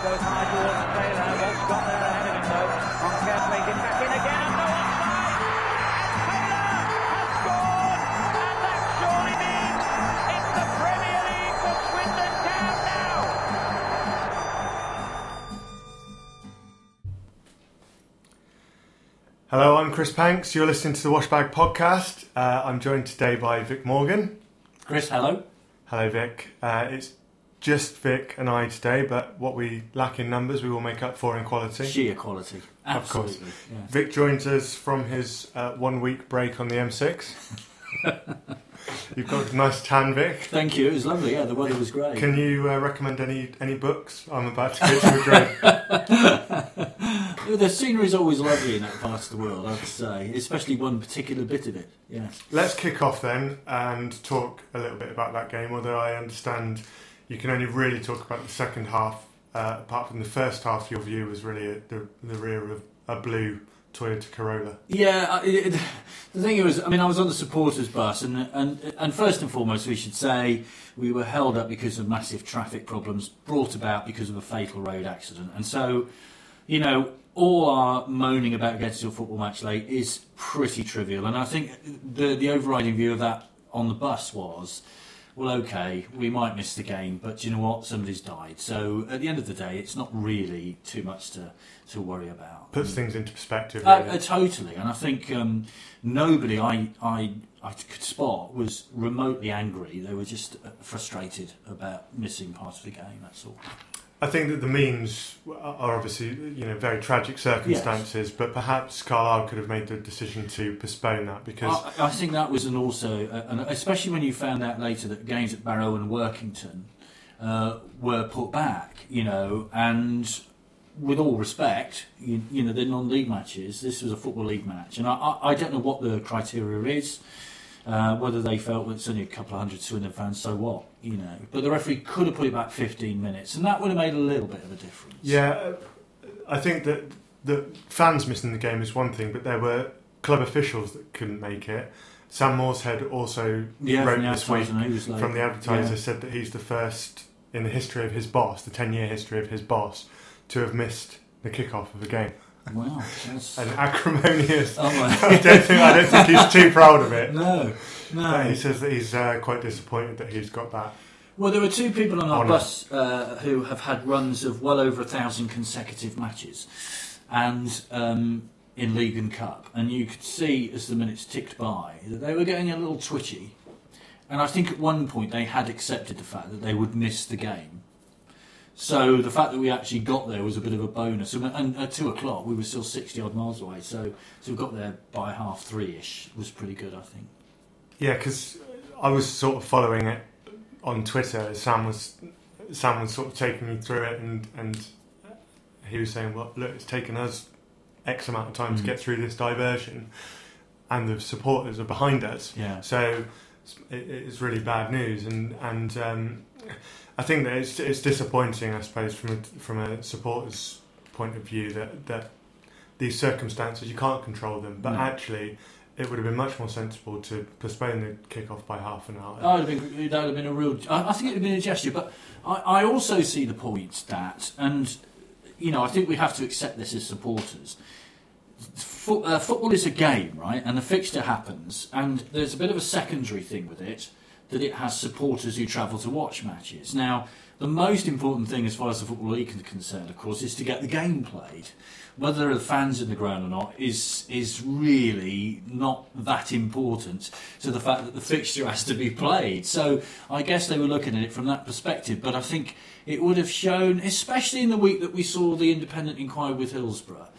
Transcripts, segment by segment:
goes high towards Taylor. Walsh got there ahead of him though. Moncur plays it back in again. And no offside. And Taylor has scored. And that surely means it's the Premier League for Swindon Town now. Hello, I'm Chris Panks. You're listening to the Washbag Podcast. I'm joined today by Vic Morgan. Chris, hello. Hello, Vic. It's just Vic and I today, but what we lack in numbers, we will make up for in quality. Sheer quality. Absolutely. Of course. Yeah. Vic joins us from his 1 week break on the M6. You've got a nice tan, Vic. Thank you. It was lovely. Yeah, the weather was great. Can you recommend any books? I'm about to go to Madrid. The scenery is always lovely in that part of the world, I would say, especially one particular bit of it. Yes. Let's kick off then and talk a little bit about that game, although I understand you can only really talk about the second half. Apart from the first half, your view was really the rear of a blue Toyota Corolla. Yeah, the thing was, I was on the supporters bus, and first and foremost, we should say we were held up because of massive traffic problems brought about because of a fatal road accident. And so, all our moaning about getting to a football match late is pretty trivial. And I think the overriding view of that on the bus was, well, okay, we might miss the game, but you know what? Somebody's died. So at the end of the day, it's not really too much to worry about. Puts things into perspective, really. Totally. And I think nobody I could spot was remotely angry. They were just frustrated about missing part of the game, that's all. I think that the means are obviously, very tragic circumstances, yes. But perhaps Carlisle could have made the decision to postpone that because I think that was especially when you found out later that games at Barrow and Workington were put back, and with all respect, they're non-league matches. This was a Football League match, and I don't know what the criteria is. Whether they felt well, it's only a couple of hundred Swindon fans, so what, But the referee could have put it back 15 minutes, and that would have made a little bit of a difference. Yeah, I think that the fans missing the game is one thing, but there were club officials that couldn't make it. Sam Morshead also wrote this week from the Advertiser, said that he's the first in the history of his boss, the 10-year history of his boss, to have missed the kick-off of a game. Wow, that's an acrimonious. I don't think he's too proud of it. No. But he says that he's quite disappointed that he's got that. Well, there were two people on our bus who have had runs of well over 1,000 consecutive matches, and in League and Cup, and you could see as the minutes ticked by that they were getting a little twitchy, and I think at one point they had accepted the fact that they would miss the game. So the fact that we actually got there was a bit of a bonus. And at 2 o'clock, we were still 60 odd miles away. So we got there by 3:30ish. Was pretty good, I think. Yeah, because I was sort of following it on Twitter. Sam was sort of taking me through it, and he was saying, "Well, look, it's taken us X amount of time to get through this diversion, and the supporters are behind us. Yeah. So it's really bad news, and." I think that it's disappointing, I suppose, from a supporter's point of view that these circumstances, you can't control them, but actually it would have been much more sensible to postpone the kick-off by half an hour. That would have been a real. I think it would have been a gesture, but I also see the point that, and I think we have to accept this as supporters. Football is a game, right? And the fixture happens, and there's a bit of a secondary thing with it, that it has supporters who travel to watch matches. Now, the most important thing as far as the Football League is concerned, of course, is to get the game played. Whether there are fans in the ground or not is really not that important to the fact that the fixture has to be played. So I guess they were looking at it from that perspective, but I think it would have shown, especially in the week that we saw the independent inquiry with Hillsborough,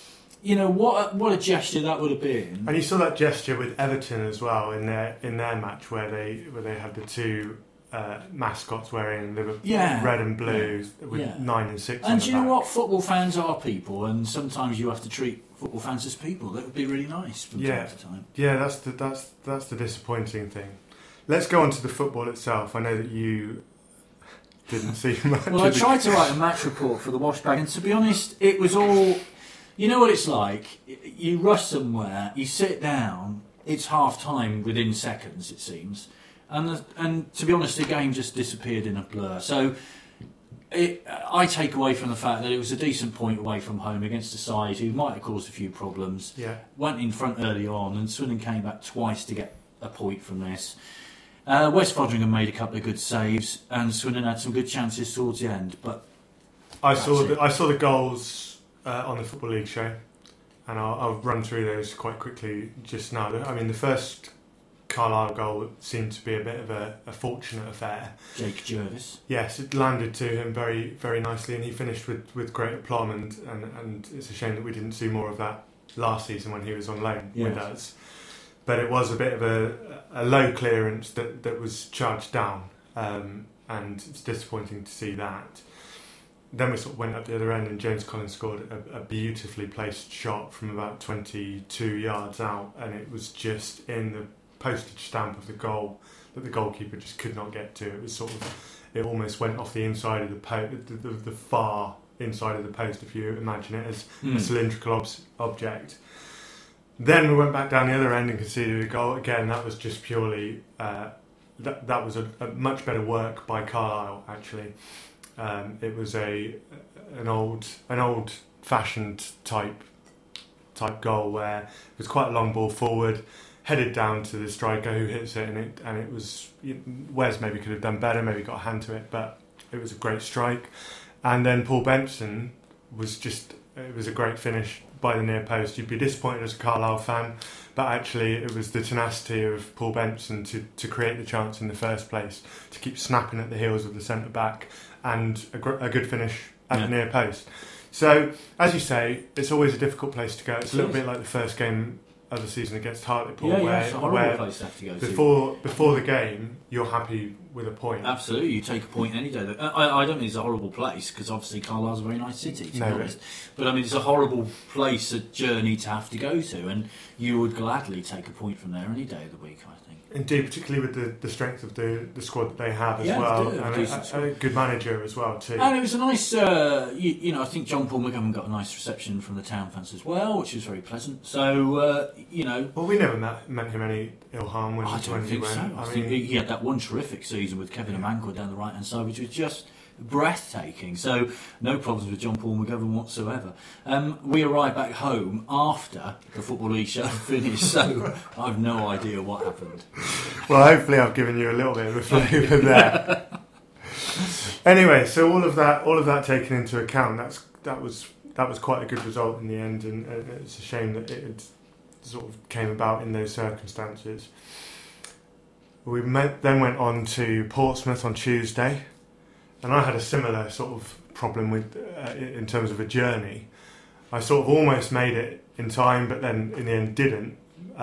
what a gesture that would have been. And you saw that gesture with Everton as well in their match where they had the two mascots wearing red and blue with 9 and 6. And do you know what? Football fans are people, and sometimes you have to treat football fans as people. That would be really nice from time to time. Yeah, that's the disappointing thing. Let's go on to the football itself. I know that you didn't see much. Well, I tried to write a match report for the Washbag, and to be honest, it was all. You know what it's like? You rush somewhere, you sit down, it's half time within seconds, it seems. And to be honest, the game just disappeared in a blur. So I take away from the fact that it was a decent point away from home against a side who might have caused a few problems. Yeah. Went in front early on, and Swindon came back twice to get a point from this. West Fodringham made a couple of good saves, and Swindon had some good chances towards the end. But I saw the goals on the Football League show, and I'll run through those quite quickly just now. I mean, the first Carlisle goal seemed to be a bit of a fortunate affair. Jake Jervis. Yes, it landed to him very, very nicely, and he finished with great aplomb. And it's a shame that we didn't see more of that last season when he was on loan with us. But it was a bit of a low clearance that was charged down, and it's disappointing to see that. Then we sort of went up the other end, and James Collins scored a beautifully placed shot from about 22 yards out, and it was just in the postage stamp of the goal that the goalkeeper just could not get to. It was it almost went off the inside of the far inside of the post, if you imagine it as a cylindrical object. Then we went back down the other end and conceded a goal. Again, that was just purely that was a much better work by Carlisle. Actually, it was an old fashioned type goal where it was quite a long ball forward, headed down to the striker who hits it, and it was Wes maybe could have done better, maybe got a hand to it, but it was a great strike. And then Paul Benson it was a great finish by the near post. You'd be disappointed as a Carlisle fan, but actually it was the tenacity of Paul Benson to create the chance in the first place, to keep snapping at the heels of the centre back, and a good finish at the near post. So, as you say, it's always a difficult place to go. It's a little bit like the first game of the season against Hartlepool, it's a horrible place to have to go before the game, you're happy with a point. Absolutely, you take a point any day. I don't mean it's a horrible place, because obviously Carlisle's a very nice city, to be honest. But I mean, it's a horrible place, a journey to have to go to, and you would gladly take a point from there any day of the week, I think. Indeed, particularly with the strength of the squad that they have as well, and a good manager as well too. And it was a nice, I think John Paul McGovern got a nice reception from the town fans as well, which was very pleasant. So, Well, we never meant him any ill harm when I don't he think went. so. I think he had that one terrific season with Kevin Amankwa down the right-hand side, which was just breathtaking. So no problems with John Paul McGovern whatsoever. We arrived back home after the Football League show finished, so I've no idea what happened. Well, hopefully I've given you a little bit of a flavour there. Anyway, so all of that taken into account, that was quite a good result in the end, and it's a shame that it sort of came about in those circumstances. We then went on to Portsmouth on Tuesday, and I had a similar sort of problem with in terms of a journey. I sort of almost made it in time, but then in the end didn't,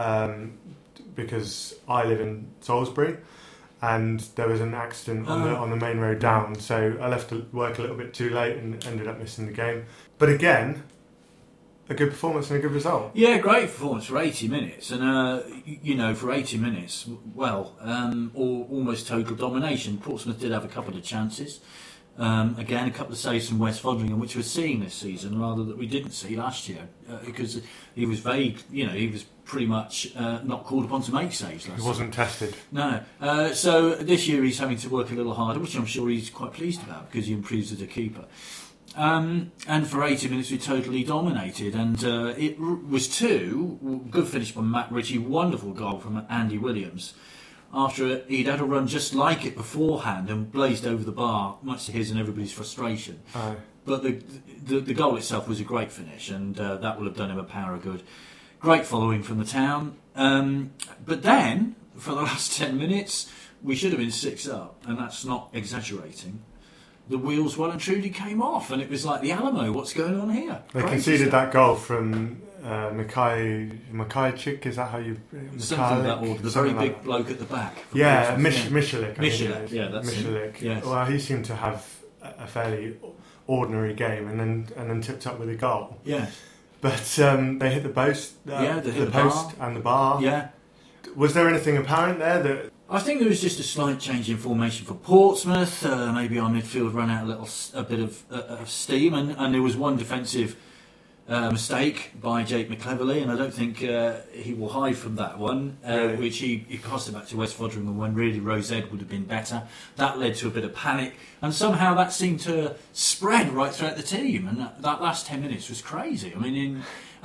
because I live in Salisbury, and there was an accident on the main road down, so I left work a little bit too late and ended up missing the game. But again, a good performance and a good result. Yeah, great performance for 80 minutes, and for 80 minutes, almost total domination. Portsmouth did have a couple of chances. Again, a couple of saves from West Fodringham, which we're seeing this season, rather that we didn't see last year, because he was vague. He was pretty much not called upon to make saves last year. He wasn't tested. No. So this year he's having to work a little harder, which I'm sure he's quite pleased about, because he improves as a keeper. And for 80 minutes we totally dominated, and it was two good finish by Matt Ritchie, wonderful goal from Andy Williams after he'd had a run just like it beforehand and blazed over the bar, much to his and everybody's frustration. But the goal itself was a great finish, and that will have done him a power of good. Great following from the town, but then for the last 10 minutes we should have been 6 up, and that's not exaggerating. The wheels well and truly came off, and it was like the Alamo. What's going on here? They conceded that goal from Mikhailchik, is that how you... Something of that order. The very big bloke at the back. Yeah, Michalik. That's Michalik. Yes. Well, he seemed to have a fairly ordinary game, and then tipped up with a goal. Yeah. But they hit the post. They hit the post bar. And the bar. Yeah. Was there anything apparent there that... I think there was just a slight change in formation for Portsmouth. Maybe our midfield ran out a bit of steam, and there was one defensive mistake by Jake McCleverley, and I don't think he will hide from that one, which he passed it back to Wes Foderingham when really Rose Ed would have been better. That led to a bit of panic, and somehow that seemed to spread right throughout the team, and that last 10 minutes was crazy. I mean,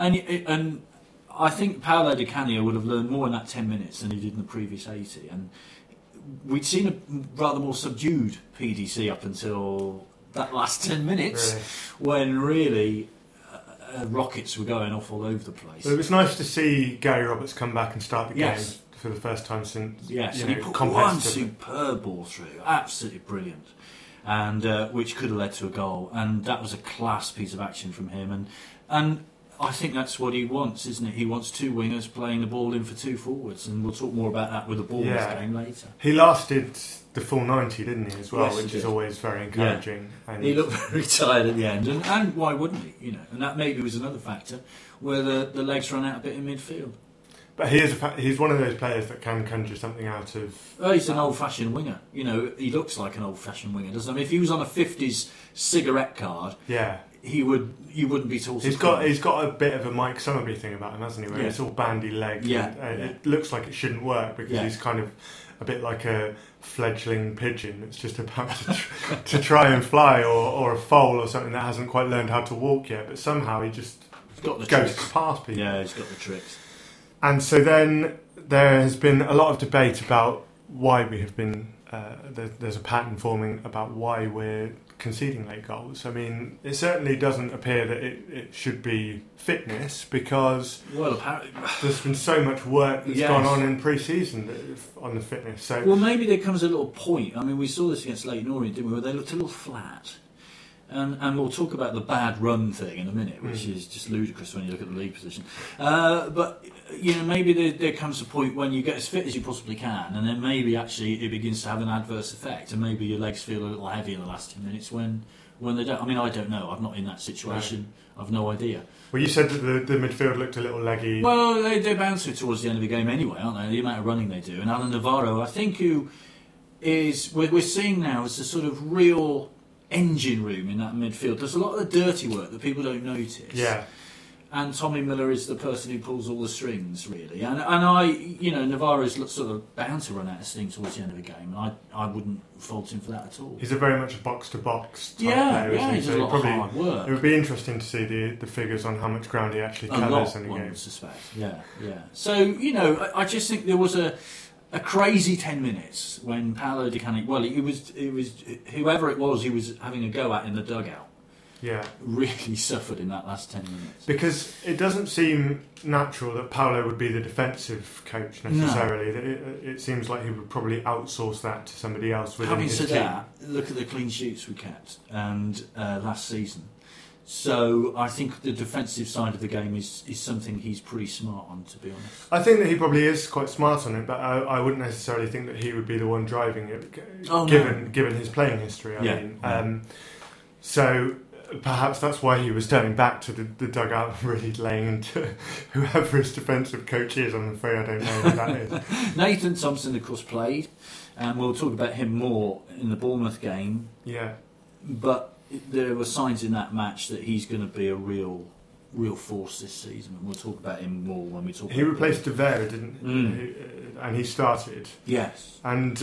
and I think Paolo Di Canio would have learned more in that 10 minutes than he did in the previous 80, and we'd seen a rather more subdued PDC up until that last 10 minutes, when really rockets were going off all over the place. Well, it was nice to see Gary Roberts come back and start the game for the first time since. Yes, and he put one superb ball through, absolutely brilliant, and which could have led to a goal. And that was a class piece of action from him. And I think that's what he wants, isn't it? He wants two wingers playing the ball in for two forwards, and we'll talk more about that with the Bournemouth game later. He lasted the full 90, didn't he, as well, which is always very encouraging. Yeah. And he looked very tired at the end, and why wouldn't he? You know, and that maybe was another factor where the legs ran out a bit in midfield. But he's one of those players that can conjure something out of. Oh, he's an old-fashioned winger. You know, he looks like an old-fashioned winger, doesn't he? I mean, if he was on a 50s cigarette card, you wouldn't be talking. He's got a bit of a Mike Summerby thing about him, hasn't he? Where it's all bandy legs. It looks like it shouldn't work because he's kind of a bit like a fledgling pigeon that's just about to try and fly, or a foal or something that hasn't quite learned how to walk yet, but somehow he just goes past people. Yeah, he's got the tricks. And so then there has been a lot of debate about why we have been there's a pattern forming about why we're conceding late goals. I mean, it certainly doesn't appear that it should be fitness, because apparently there's been so much work that's gone on in pre-season on the fitness. So maybe there comes a little point. I mean, we saw this against Leyton Orient, didn't we, where they looked a little flat. And we'll talk about the bad run thing in a minute, which is just ludicrous when you look at the league position. But you know, maybe there comes a point when you get as fit as you possibly can, and then maybe actually it begins to have an adverse effect, and maybe your legs feel a little heavy in the last 10 minutes when they don't. I mean, I don't know. I'm not in that situation. No. I've no idea. Well, you said that the midfield looked a little leggy. Well, they bounce it towards the end of the game anyway, aren't they? The amount of running they do. And Alan Navarro, I think, who is we're seeing now as the sort of real engine room in that midfield. There's a lot of the dirty work that people don't notice. Yeah. And Tommy Miller is the person who pulls all the strings, really. And I, you know, Navarro's sort of bound to run out of steam towards the end of the game, and I wouldn't fault him for that at all. He's a very much a box-to-box type player, isn't he? He's a lot of hard work. It would be interesting to see the figures on how much ground he actually covers in a game. I would suspect. Yeah. So, you know, I just think there was a crazy 10 minutes when Paolo Di Canio, well, it was whoever it was he was having a go at in the dugout. Yeah, really suffered in that last 10 minutes. Because it doesn't seem natural that Paolo would be the defensive coach necessarily. No. It seems like he would probably outsource that to somebody else within his team. Having said that, look at the clean sheets we kept and last season. So I think the defensive side of the game is something he's pretty smart on, to be honest. I think that he probably is quite smart on it, but I wouldn't necessarily think that he would be the one driving it, given his playing history. I mean, so perhaps that's why he was turning back to the dugout and really laying into whoever his defensive coach is. I'm afraid I don't know who that is. Nathan Thompson, of course, played, and we'll talk about him more in the Bournemouth game. Yeah. But there were signs in that match that he's going to be a real force this season, and we'll talk about him more when we talk. He replaced De Vera, didn't he? And he started. Yes. And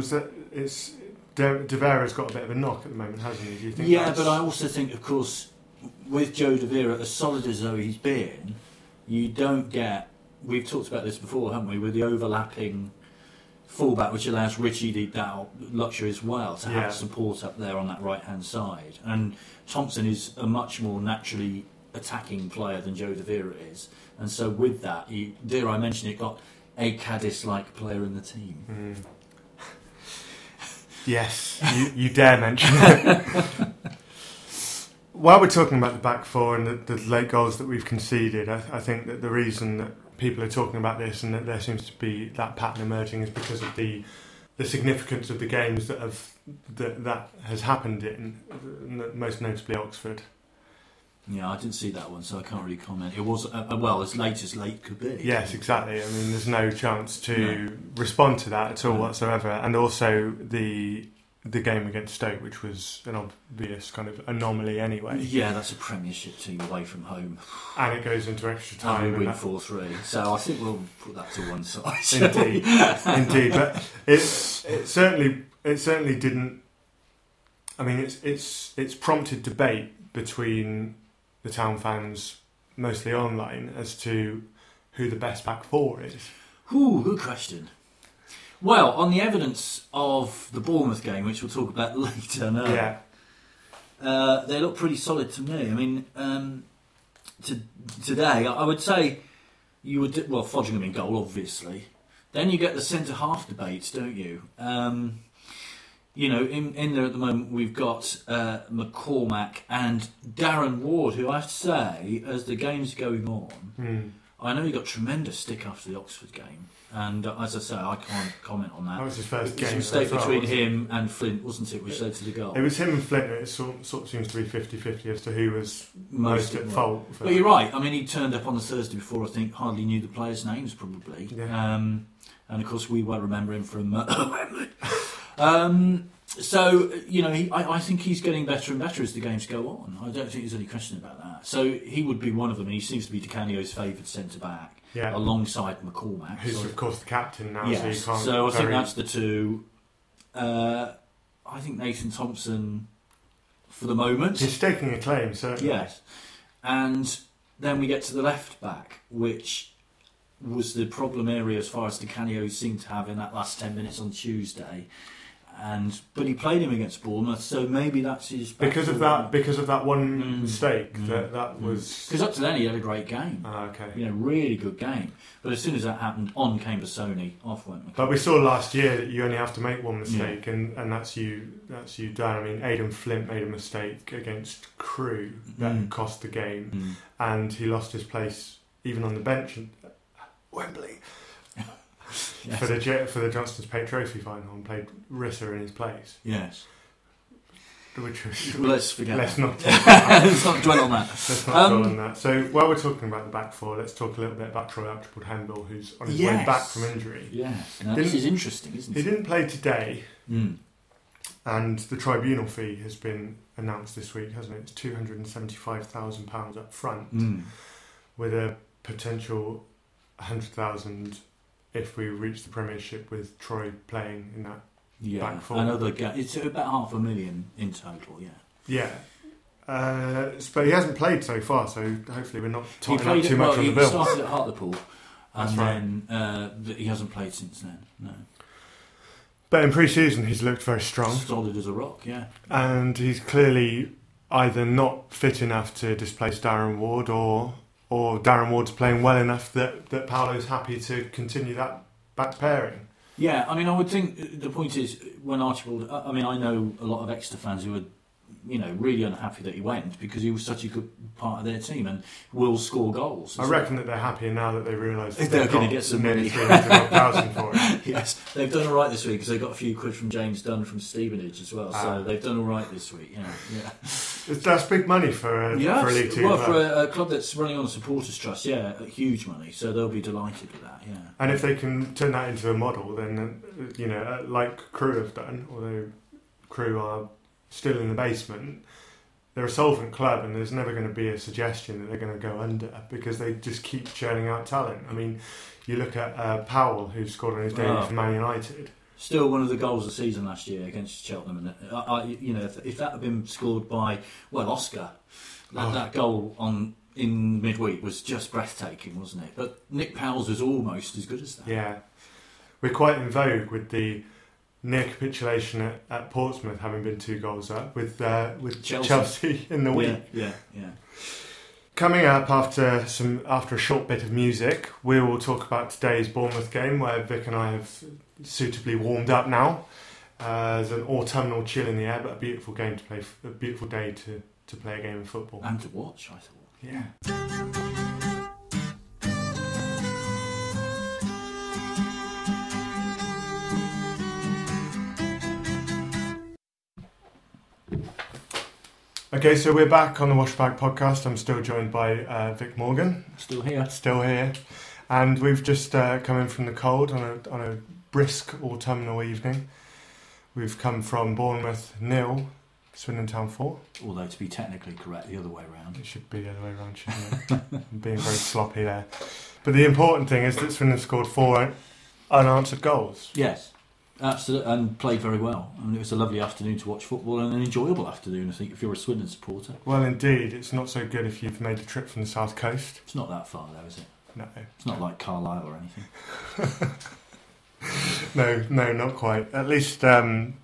De Vera's got a bit of a knock at the moment, hasn't he? Do you think? Yeah, but I also think, of course, with Joe De Vera, as solid as though he's been, you don't get. We've talked about this before, haven't we? With the overlapping fullback, which allows Richie that luxury as well to have support up there on that right hand side. And Thompson is a much more naturally attacking player than Joe De Vera is, and so with that, dare I mention it, got a Cadiz-like player in the team. Yes, you dare mention it. While we're talking about the back four and the late goals that we've conceded, I think that the reason that people are talking about this and that there seems to be that pattern emerging is because of the significance of the games that has happened in, most notably Oxford. Yeah, I didn't see that one, so I can't really comment. It was, as late as late could be. Yes, exactly. I mean, there's no chance to respond to that at all whatsoever. And also, the the game against Stoke, which was an obvious kind of anomaly anyway. Yeah, that's a Premiership team away from home. And it goes into extra time. And we win 4-3. So I think we'll put that to one side. Indeed. But it certainly didn't. I mean, it's prompted debate between the Town fans, mostly online, as to who the best back four is. Ooh, good question. Well, on the evidence of the Bournemouth game, which we'll talk about later, they look pretty solid to me. I mean, today, I would say you would... Fodringham in goal, obviously. Then you get the centre-half debates, don't you? In there at the moment, we've got McCormack and Darren Ward, who I have to say, as the game's going on, I know he got tremendous stick after the Oxford game. And as I say, I can't comment on that. That was his first game. It was a mistake between him and Flint, wasn't it, which led to the goal? It was him and Flint, and it sort of seems to be 50-50 as to who was most at fault. But you're right. I mean, he turned up on the Thursday before, I think, hardly knew the players' names, probably. Yeah. And, of course, we well remember him from Wembley. I think he's getting better and better as the games go on. I don't think there's any question about that. So he would be one of them, and he seems to be Di Canio's favoured centre-back. Yeah. Alongside McCormack, who's of course the captain now. Yes. So I think that's the two. I think Nathan Thompson, for the moment, he's staking a claim, certainly. Yes, and then we get to the left back, which was the problem area as far as Di Canio seemed to have in that last 10 minutes on Tuesday. But he played him against Bournemouth, so maybe that's his because of that one mistake that was because up to then he had a great game. Okay, really good game. But as soon as that happened, on came Bassoni, off went McCormack. But we saw last year that you only have to make one mistake, and that's you done. I mean, Aidan Flint made a mistake against Crewe that cost the game, and he lost his place even on the bench at Wembley. Yes. For the Johnstone's Paint Trophy final, and played Risser in his place. Yes. Which was, let's forget. Let's not dwell on that. Let's not dwell on that. So while we're talking about the back four, let's talk a little bit about Troy Archibald-Hembill, who's on his way back from injury. Yes. Now, this is interesting, isn't it? He didn't play today, and the tribunal fee has been announced this week, hasn't it? It's £275,000 up front, with a potential £100,000 if we reach the Premiership with Troy playing in that back four. Another it's about £500,000 in total, Yeah. But he hasn't played so far, so hopefully we're not tying up too much on the bill. He started at Hartlepool, and then he hasn't played since then, no. But in pre-season he's looked very strong. Solid as a rock, yeah. And he's clearly either not fit enough to displace Darren Ward, or Darren Ward's playing well enough that Paolo's happy to continue that back pairing. Yeah, I mean, I would think the point is when Archibald... I mean, I know a lot of Exeter fans who are, really unhappy that he went because he was such a good part of their team and will score goals. I reckon that they're happier now that they realise that they're going to get some money. £300,000 for it. Yes, they've done all right this week because they got a few quid from James Dunn from Stevenage as well. So they've done all right this week. Yeah. That's big money for a League Two club. For a club that's running on a supporters trust, huge money. So they'll be delighted with that. Yeah. And if they can turn that into a model, then like Crewe have done, although Crewe are still in the basement, they're a solvent club, and there's never going to be a suggestion that they're going to go under because they just keep churning out talent. I mean, you look at Powell, who scored on his debut for Man United. Still one of the goals of the season last year against Cheltenham, and if that had been scored by Oscar, that goal in midweek was just breathtaking, wasn't it? But Nick Powell's was almost as good as that. Yeah, we're quite in vogue with the near capitulation at Portsmouth, having been 2 goals up with Chelsea in the week. Yeah. Coming up after a short bit of music, we will talk about today's Bournemouth game, where Vic and I have suitably warmed up now. There's an autumnal chill in the air, but a beautiful game to play, a beautiful day to play a game of football and to watch. I thought, yeah. Okay, so we're back on the Washback podcast. I'm still joined by Vic Morgan. Still here. And we've just come in from the cold on a brisk autumnal evening. We've come from Bournemouth 0, Swindon Town 4. Although, to be technically correct, the other way around. It should be the other way around, shouldn't it? I'm being very sloppy there. But the important thing is that Swindon scored 4 unanswered goals. Yes, absolutely, and played very well. I mean, it was a lovely afternoon to watch football and an enjoyable afternoon, I think, if you're a Swindon supporter. Well, indeed. It's not so good if you've made the trip from the south coast. It's not that far, though, is it? No. It's not like Carlisle or anything. No, not quite. At least, but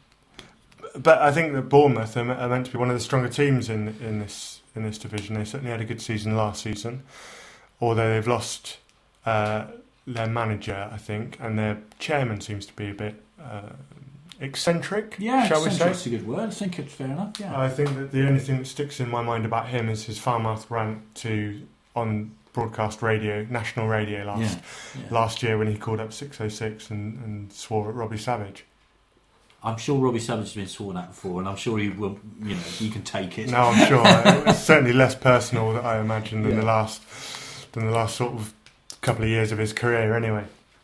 I think that Bournemouth are meant to be one of the stronger teams in this division. They certainly had a good season last season, although they've lost their manager, I think, and their chairman seems to be a bit eccentric. Yeah, shall we say? Eccentric's a good word. I think it's fair enough. Yeah. I think that the only thing that sticks in my mind about him is his foul-mouthed rant on broadcast radio, national radio last year when he called up 606 and swore at Robbie Savage. I'm sure Robbie Savage has been sworn at before, and I'm sure he will. He can take it. No, I'm sure it's certainly less personal, I imagine, than the last sort of couple of years of his career. Anyway,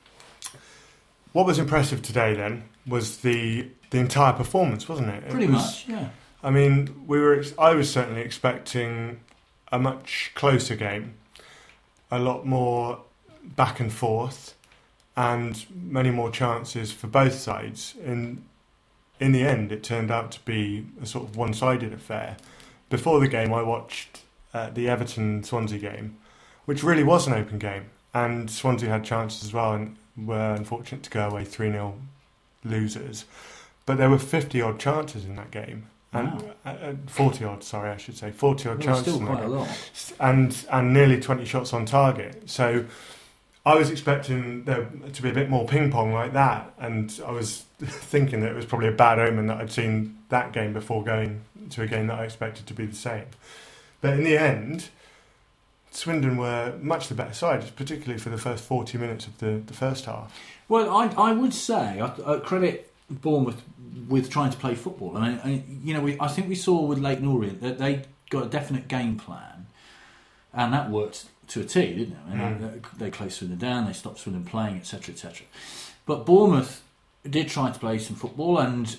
what was impressive today then was the entire performance, wasn't it? Pretty much, yeah. I mean, I was certainly expecting a much closer game. A lot more back and forth, and many more chances for both sides. In the end, it turned out to be a sort of one-sided affair. Before the game, I watched the Everton-Swansea game, which really was an open game, and Swansea had chances as well, and were unfortunate to go away 3-0 losers. But there were 50-odd chances in that game. Wow. 40-odd, sorry, I should say. 40-odd chances. Still quite a lot. And nearly 20 shots on target. So I was expecting there to be a bit more ping-pong like that. And I was thinking that it was probably a bad omen that I'd seen that game before going to a game that I expected to be the same. But in the end, Swindon were much the better side, particularly for the first 40 minutes of the first half. Well, I would say, I credit Bournemouth with trying to play football. I think we saw with Leyton Orient that they got a definite game plan, and that worked to a T, didn't it? I mean, they closed Swindon down, they stopped Swindon playing, etc., etc. But Bournemouth did try to play some football, and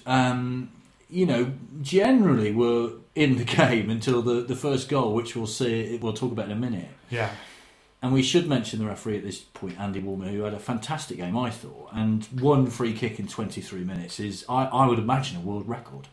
generally were in the game until the first goal, which we'll talk about in a minute. Yeah. And we should mention the referee at this point, Andy Woolmer, who had a fantastic game, I thought. And one free kick in 23 minutes is, I would imagine, a world record.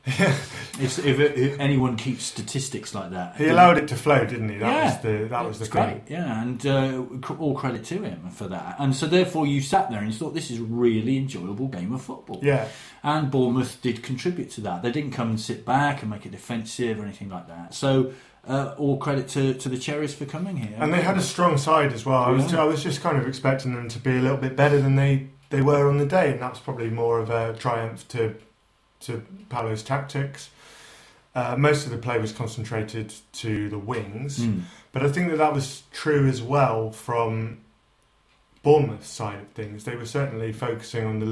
if anyone keeps statistics like that. He allowed it to flow, didn't he? That was the great. Yeah, and all credit to him for that. And so therefore you sat there and you thought, this is a really enjoyable game of football. Yeah. And Bournemouth did contribute to that. They didn't come and sit back and make it defensive or anything like that. So all credit to the Cherries for coming here. And they had a strong side as well. Yeah. I was just kind of expecting them to be a little bit better than they were on the day, and that's probably more of a triumph to Paulo's tactics. Most of the play was concentrated to the wings, but I think that was true as well from Bournemouth's side of things. They were certainly focusing on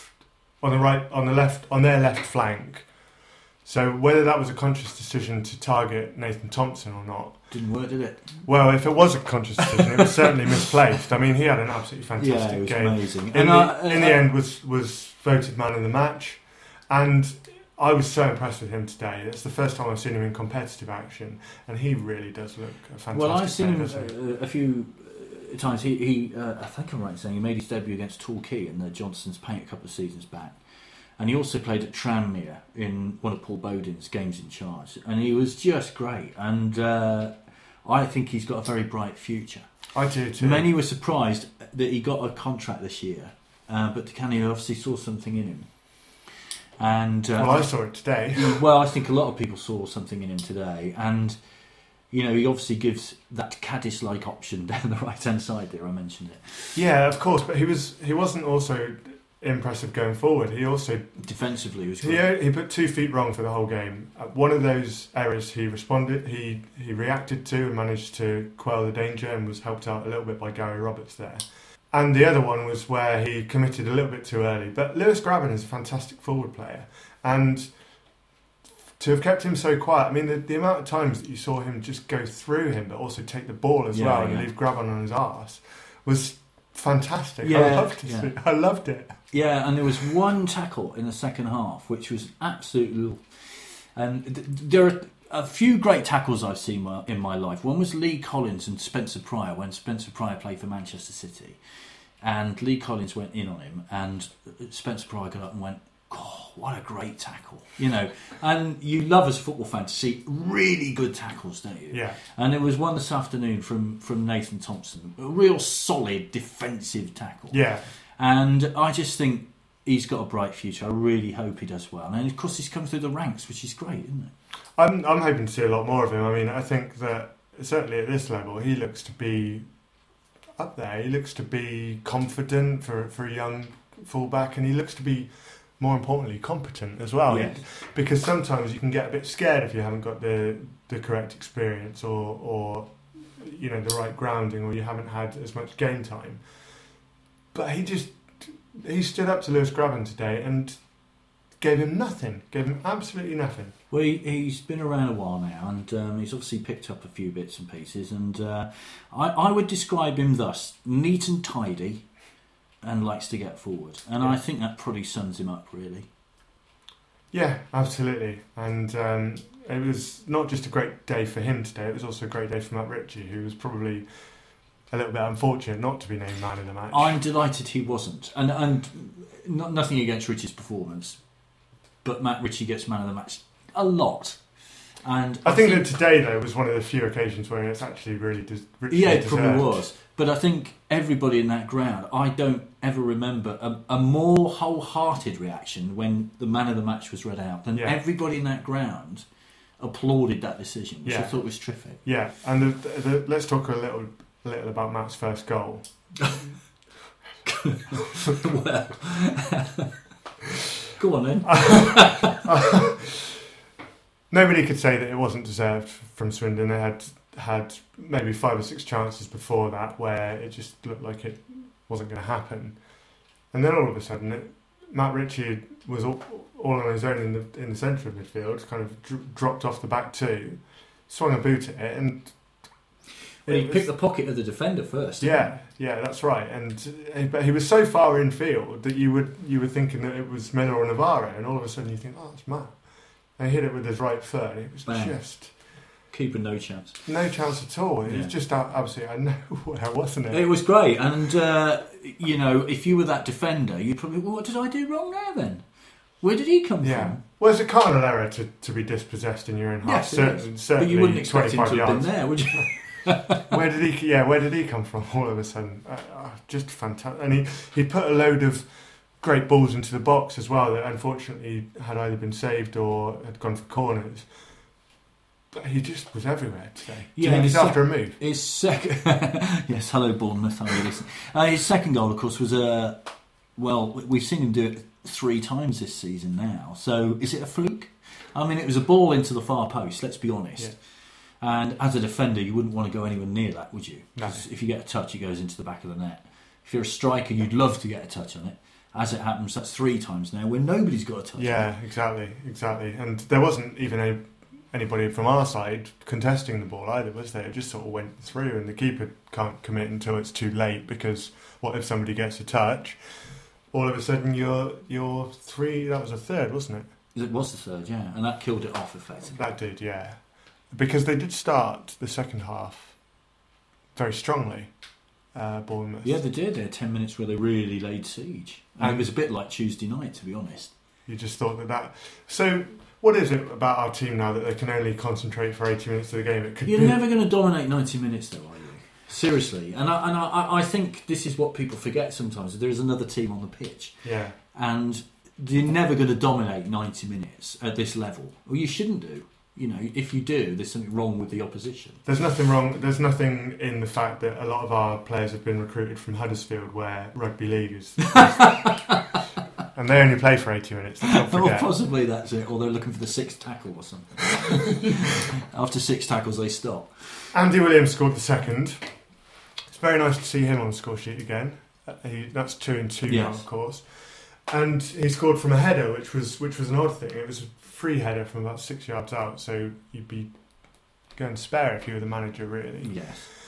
their left flank. So whether that was a conscious decision to target Nathan Thompson or not... Didn't work, did it? Well, if it was a conscious decision, it was certainly misplaced. I mean, he had an absolutely fantastic game. Amazing. In the end, was voted man of the match. And I was so impressed with him today. It's the first time I've seen him in competitive action. And he really does look a fantastic Well, I've seen player, him a few times. He I think I'm right in saying he made his debut against Torquay in the Johnson's Paint a couple of seasons back. And he also played at Tranmere in one of Paul Bowden's games in charge. And he was just great. And I think he's got a very bright future. I do too. Many were surprised that he got a contract this year. But Canio obviously saw something in him. And well, I saw it today. Well, I think a lot of people saw something in him today. And, he obviously gives that Cadiz-like option down the right-hand side there. I mentioned it. Yeah, of course. But he wasn't also... impressive going forward. He also defensively was great. He put 2 feet wrong for the whole game. One of those errors he reacted to and managed to quell the danger and was helped out a little bit by Gary Roberts there. And the other one was where he committed a little bit too early. But Lewis Grabban is a fantastic forward player, and to have kept him so quiet, I mean the amount of times that you saw him just go through him but also take the ball as well and leave Grabban on his arse was fantastic. Yeah, I loved it. Yeah, and there was one tackle in the second half which was absolutely... And there are a few great tackles I've seen in my life. One was Lee Collins and Spencer Pryor when Spencer Pryor played for Manchester City. And Lee Collins went in on him and Spencer Pryor got up and went, "Oh, what a great tackle." You know, and you love as a football fan to see really good tackles, don't you? Yeah. And there was one this afternoon from Nathan Thompson, a real solid defensive tackle. Yeah. And I just think he's got a bright future. I really hope he does well. And of course he's come through the ranks, which is great, isn't it? I'm hoping to see a lot more of him. I mean, I think that certainly at this level he looks to be up there. He looks to be confident for a young fullback, and he looks to be, more importantly, competent as well. Yes. Because sometimes you can get a bit scared if you haven't got the correct experience or you know, the right grounding, or you haven't had as much game time. But he stood up to Lewis Grabban today and gave him absolutely nothing. Well, he's been around a while now, and he's obviously picked up a few bits and pieces. And I would describe him thus: neat and tidy, and likes to get forward. And I think that probably sums him up, really. Yeah, absolutely. And it was not just a great day for him today; it was also a great day for Matt Ritchie, who was probably a little bit unfortunate not to be named man of the match. I'm delighted he wasn't, and nothing against Ritchie's performance, but Matt Ritchie gets man of the match a lot. And I think that today, though, was one of the few occasions where it's actually really Ritchie yeah, it deserved. probably was. But I think everybody in that ground, I don't ever remember a more wholehearted reaction when the man of the match was read out than everybody in that ground applauded that decision, which I thought was terrific. Yeah, and let's talk a little about Matt's first goal. Well, go on then. Nobody could say that it wasn't deserved from Swindon. They had maybe 5 or 6 chances before that where it just looked like it wasn't going to happen, and then all of a sudden, Matt Ritchie was all on his own in the centre of midfield, kind of dropped off the back two, swung a boot at it, and he picked the pocket of the defender first. Yeah, that's right. But he was so far in field that you were thinking that it was Miller or Navarro, and all of a sudden you think, oh, it's Matt. And he hit it with his right foot, and it was just... Keeper no chance. No chance at all. It was just absolutely nowhere, wasn't it? It was great. And, you know, if you were that defender, you'd probably, well, what did I do wrong there then? Where did he come from? Well, it's a cardinal error to be dispossessed in your own half. Certainly, but you wouldn't expect him to have been there, would you? Where did he come from all of a sudden? Just fantastic. And he put a load of great balls into the box as well that unfortunately had either been saved or had gone for corners. But he just was everywhere today. Do you think he's after a move? His second, yes, hello Bournemouth. His second goal, of course, was we've seen him do it 3 times this season now. So is it a fluke? I mean, it was a ball into the far post. Let's be honest. Yeah. And as a defender, you wouldn't want to go anywhere near that, would you? No. If you get a touch, it goes into the back of the net. If you're a striker, you'd love to get a touch on it. As it happens, that's 3 times now where nobody's got a touch on it. Yeah, exactly. And there wasn't even anybody from our side contesting the ball either, was there? It just sort of went through, and the keeper can't commit until it's too late, because what if somebody gets a touch? All of a sudden, you're 3. That was a third, wasn't it? It was the third, yeah, and that killed it off effectively. That did, yeah, because they did start the second half very strongly. Bournemouth. Yeah, they did. They had 10 minutes where they really laid siege, and it was a bit like Tuesday night, to be honest. You just thought that. So, what is it about our team now that they can only concentrate for 80 minutes of the game? You're never going to dominate 90 minutes, though, are you? Seriously, and I think this is what people forget sometimes. There is another team on the pitch, and you're never going to dominate 90 minutes at this level. Well, you shouldn't do. You know, if you do, there's something wrong with the opposition. There's nothing wrong. There's nothing in the fact that a lot of our players have been recruited from Huddersfield, where rugby league is, and they only play for 80 minutes. Don't forget. Well, possibly that's it. Or they're looking for the 6th tackle or something. After 6 tackles, they stop. Andy Williams scored the second. It's very nice to see him on the score sheet again. That's 2 and 2 now, of course. And he scored from a header, which was an odd thing. It was a free header from about 6 yards out, so you'd be going spare if you were the manager, really. Yes.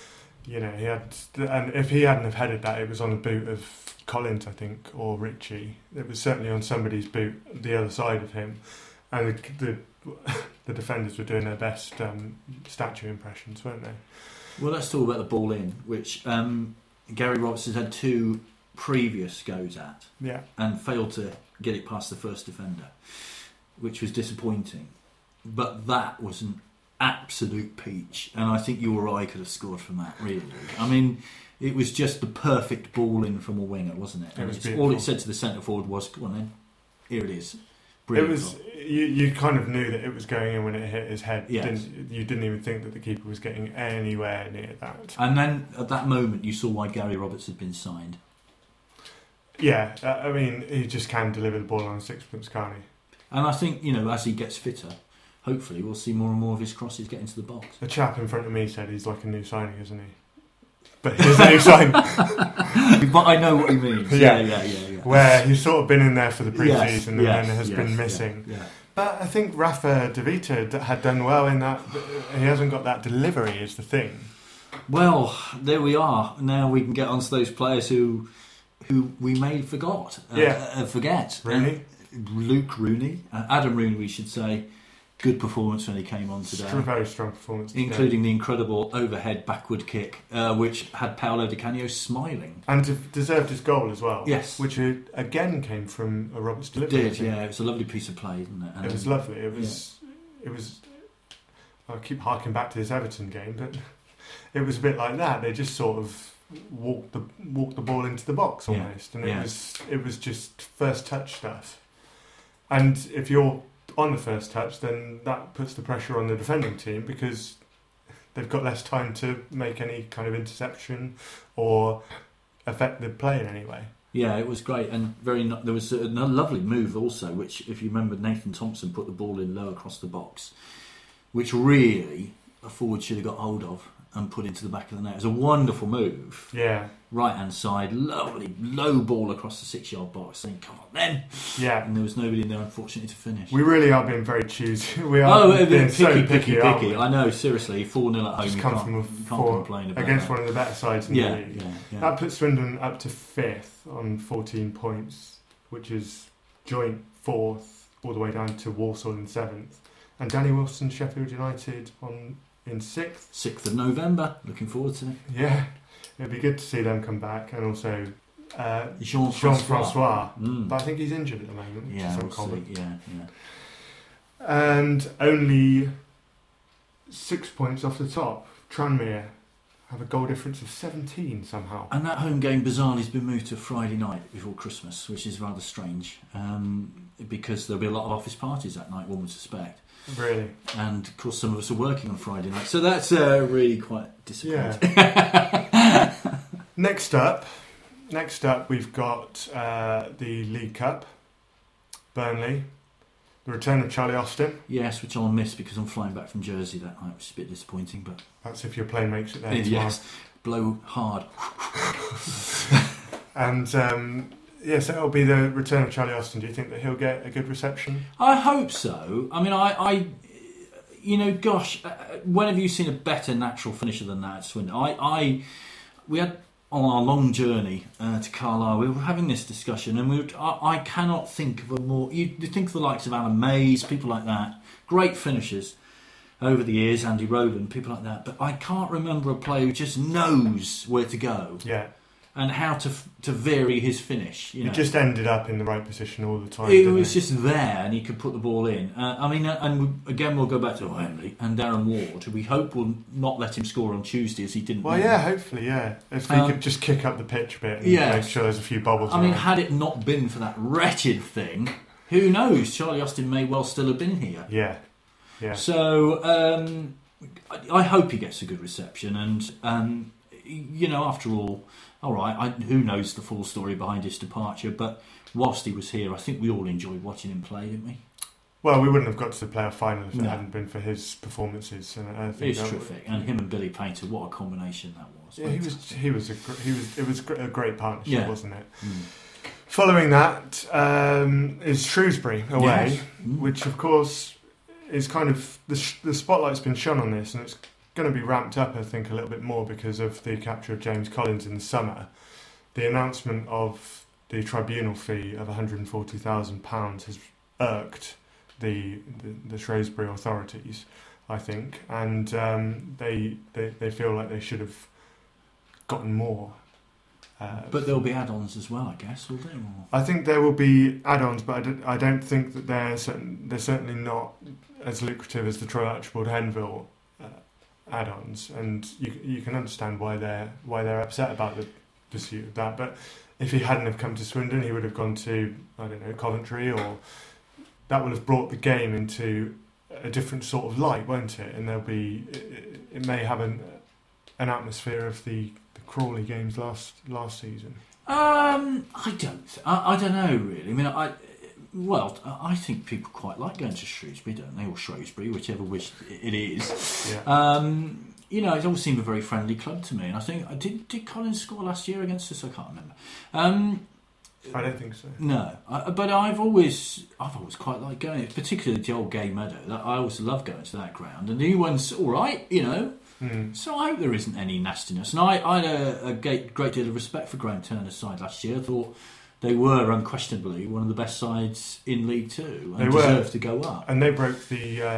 You know, and if he hadn't have headed that, it was on the boot of Collins, I think, or Ritchie. It was certainly on somebody's boot, the other side of him, and the defenders were doing their best statue impressions, weren't they? Well, let's talk about the ball in, which Gary Roberts has had 2 previous goes at, and failed to get it past the first defender, which was disappointing. But that was an absolute peach, and I think you or I could have scored from that, really. I mean, it was just the perfect ball in from a winger, wasn't it? It was all it said to the centre forward was, come on then, here it is. Brilliant. It was, you kind of knew that it was going in when it hit his head. Yes. You didn't even think that the keeper was getting anywhere near that. And then at that moment you saw why Gary Roberts had been signed. Yeah, I mean, he just can deliver the ball on sixpence, can't he? And I think, you know, as he gets fitter, hopefully we'll see more and more of his crosses get into the box. A chap in front of me said he's like a new signing, isn't he? But he's a new signing. But I know what he means. Yeah. Where he's sort of been in there for the pre-season and then has been missing. Yeah. But I think Rafa De Vita had done well in that. He hasn't got that delivery, is the thing. Well, there we are. Now we can get on to those players who we may forget. Rooney. Luke Rooney. Adam Rooney, we should say. Good performance when he came on today. Very strong performance today. Including the incredible overhead backward kick, which had Paolo Di Canio smiling. And deserved his goal as well. Yes. Which again came from a Roberts delivery. It did, yeah. It was a lovely piece of play, wasn't it? And it was lovely. It was. I keep harking back to this Everton game, but it was a bit like that. They just sort of walked the ball into the box almost, and it was just first touch stuff. And if you're on the first touch, then that puts the pressure on the defending team because they've got less time to make any kind of interception or affect the play in any way. Yeah, it was great, and there was a lovely move also, which, if you remember, Nathan Thompson put the ball in low across the box, which really a forward should have got hold of and put into the back of the net. It was a wonderful move. Yeah. Right hand side, lovely low ball across the 6-yard box. Saying, "Come on, then!" Yeah. And there was nobody in there, unfortunately, to finish. We really are being very choosy. We are being so picky. I know, seriously, 4-0 at home. Just come from can't complain about against that. One of the better sides in the league. Yeah. That puts Swindon up to 5th on 14 points, which is joint 4th all the way down to Walsall in 7th, and Danny Wilson, Sheffield United in 6th. 6th of November. Looking forward to it. Yeah, it'd be good to see them come back, and also Jean-Francois. But I think he's injured at the moment. Yeah, we'll see. Yeah. And only 6 points off the top. Tranmere have a goal difference of 17 somehow. And that home game bizarrely has been moved to Friday night before Christmas, which is rather strange, because there'll be a lot of office parties that night, one would suspect. Really? And of course some of us are working on Friday night, so that's really quite disappointing. Yeah. Next up we've got the League Cup, Burnley, the return of Charlie Austin. Yes, which I'll miss because I'm flying back from Jersey that night, which is a bit disappointing, but that's if your plane makes it there. Yes, blow hard. And so it'll be the return of Charlie Austin. Do you think that he'll get a good reception? I hope so. I mean, when have you seen a better natural finisher than that at Swindon? We had, on our long journey to Carlisle, we were having this discussion, and I cannot think of a more... You think of the likes of Alan Mays, people like that, great finishers over the years, Andy Rowland, people like that, but I can't remember a player who just knows where to go. Yeah. And how to vary his finish. He just ended up in the right position all the time. It was just there, and he could put the ball in. And again, we'll go back to Emily and Darren Ward, who we hope will not let him score on Tuesday, as he didn't. Well, yeah, hopefully, yeah. If he could just kick up the pitch a bit and make sure there's a few bubbles. I mean, had it not been for that wretched thing, who knows? Charlie Austin may well still have been here. Yeah. So I hope he gets a good reception, and after all. All right, who knows the full story behind his departure, but whilst he was here, I think we all enjoyed watching him play, didn't we? Well, we wouldn't have got to the playoff final if it hadn't been for his performances. And I think it's terrific, and him and Billy Painter, what a combination that was. Yeah, it was a great partnership, wasn't it? Following that is Shrewsbury away, which of course is kind of the spotlight's been shone on this, and it's going to be ramped up, I think, a little bit more because of the capture of James Collins in the summer. The announcement of the tribunal fee of £140,000 has irked the Shrewsbury authorities, I think, and they feel like they should have gotten more. But there'll be add-ons as well, I guess, will there? Or? I think there will be add-ons, but I don't think that they're certainly not as lucrative as the Troy Archibald Henville add-ons, and you can understand why they're upset about the pursuit of that. But if he hadn't have come to Swindon, he would have gone to, I don't know, Coventry, or that would have brought the game into a different sort of light, won't it? And it may have an atmosphere of the Crawley games last season. I don't know really. I mean, I think people quite like going to Shrewsbury, don't they, or Shrewsbury, whichever which it is. Yeah. It all seemed a very friendly club to me, and I think did Collins score last year against us? I can't remember. I don't think so. No, but I've always quite liked going, particularly the old Gay Meadow. I always love going to that ground, and the new one's all right, So I hope there isn't any nastiness. And I had a great deal of respect for Graham Turner's side last year. I thought they were unquestionably one of the best sides in League Two and deserved to go up. And they broke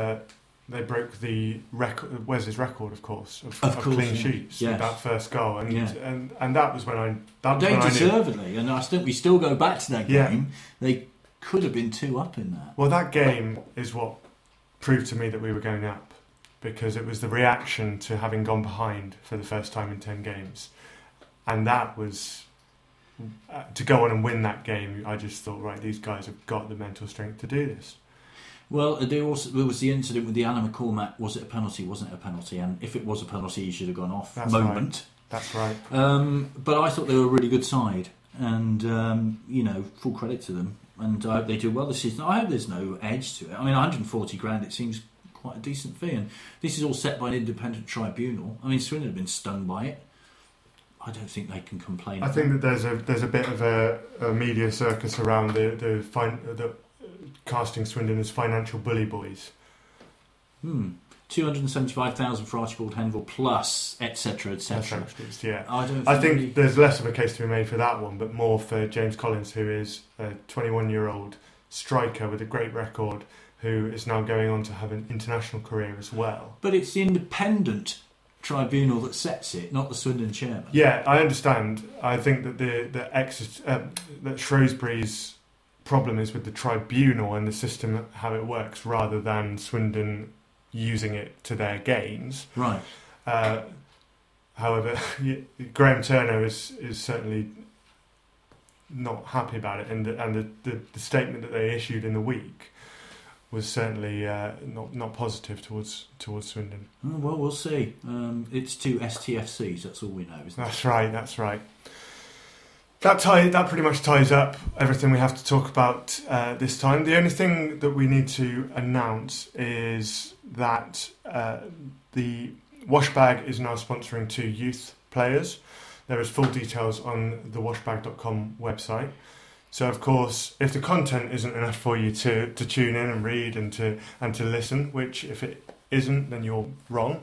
the record, Wes's record, of course, of clean sheets with that first goal, and that was when I. They deservedly, and I think we still go back to that game. They could have been 2 up in that. Well, that game is what proved to me that we were going up, because it was the reaction to having gone behind for the first time in 10 games, and that was to go on and win that game. I just thought, right, these guys have got the mental strength to do this. Well, there was the incident with the Alan McCormack. Was it a penalty? Wasn't it a penalty? And if it was a penalty, he should have gone off. That's moment. Right. That's right. But I thought they were a really good side, and full credit to them. And I hope they do well this season. I hope there's no edge to it. I mean, 140 grand. It seems quite a decent fee, and this is all set by an independent tribunal. I mean, Swindon have been stung by it. I don't think they can complain. I think that there's a bit of a media circus around the casting Swindon as financial bully boys. 275,000 for Archibald Henville plus etc. etc. Yeah, I think there's less of a case to be made for that one, but more for James Collins, who is a 21-year-old striker with a great record, who is now going on to have an international career as well. But it's the independent tribunal that sets it, not the Swindon chairman. Yeah, I understand. I think that that Shrewsbury's problem is with the tribunal and the system, how it works, rather than Swindon using it to their gains. Right. However, Graham Turner is certainly not happy about it, and the statement that they issued in the week was certainly not positive towards Swindon. Oh, well, we'll see. It's 2 STFCs. That's all we know, isn't it? That's right. That pretty much ties up everything we have to talk about this time. The only thing that we need to announce is that the Washbag is now sponsoring 2 youth players. There is full details on the washbag.com website. So, of course, if the content isn't enough for you to tune in and read and to listen, which if it isn't, then you're wrong.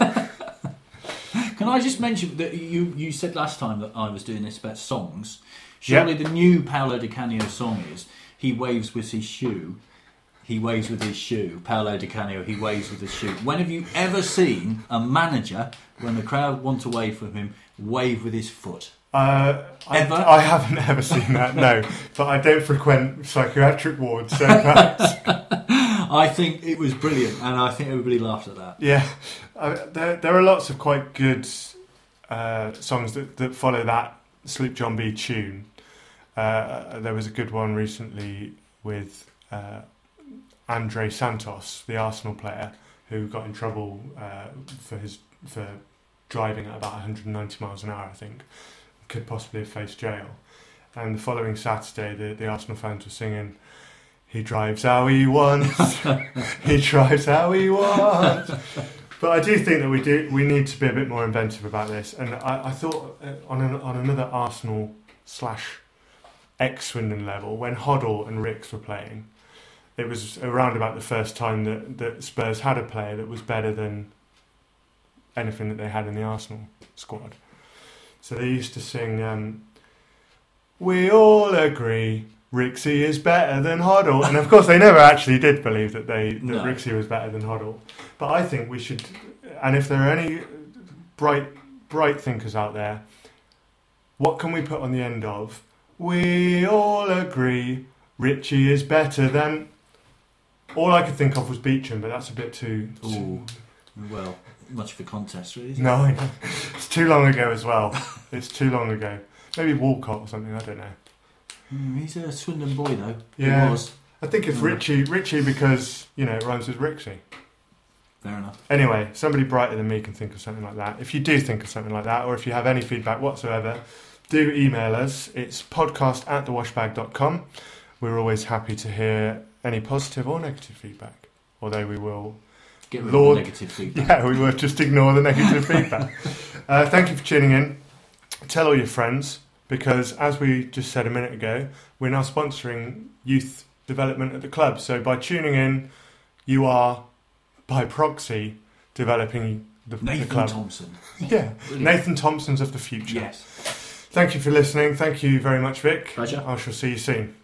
Can I just mention that you said last time that I was doing this about songs? Surely the new Paolo Di Canio song is "He waves with his shoe." He waves with his shoe. Paolo Di Canio, he waves with his shoe. When have you ever seen a manager, when the crowd want to wave for him, wave with his foot? Ever? I haven't ever seen that, no. But I don't frequent psychiatric wards, so perhaps. I think it was brilliant, and I think everybody laughed at that. Yeah. There are lots of quite good songs that follow that Sloop John B tune. There was a good one recently with Andre Santos, the Arsenal player, who got in trouble for driving at about 190 miles an hour, I think. Could possibly have faced jail. And the following Saturday, the Arsenal fans were singing, "He drives how he wants, he drives how he wants." But I do think that we need to be a bit more inventive about this. And I thought on another Arsenal / ex-Swindon level, when Hoddle and Ricks were playing, it was around about the first time that Spurs had a player that was better than anything that they had in the Arsenal squad. So they used to sing, "We all agree Rixie is better than Hoddle," and of course they never actually did believe that Rixie was better than Hoddle. But I think we should, and if there are any bright thinkers out there, what can we put on the end of "We all agree Richie is better than"? All I could think of was Beecham, but that's a bit too... Well, much of a contest, really, isn't it? No, it's too long ago as well. It's too long ago. Maybe Walcott or something, I don't know. He's a Swindon boy, though. Yeah. He was. I think it's Richie because, it rhymes with Rixie. Fair enough. Anyway, somebody brighter than me can think of something like that. If you do think of something like that, or if you have any feedback whatsoever, do email us. It's podcast@thewashbag.com. We're always happy to hear any positive or negative feedback, although we will get rid of the negative feedback. Yeah, we will just ignore the negative feedback. Thank you for tuning in. Tell all your friends, because as we just said a minute ago, we're now sponsoring youth development at the club. So by tuning in, you are, by proxy, developing the club. Nathan Thompson. Yeah, brilliant. Nathan Thompsons of the future. Yes. Thank you for listening. Thank you very much, Vic. Pleasure. I shall see you soon.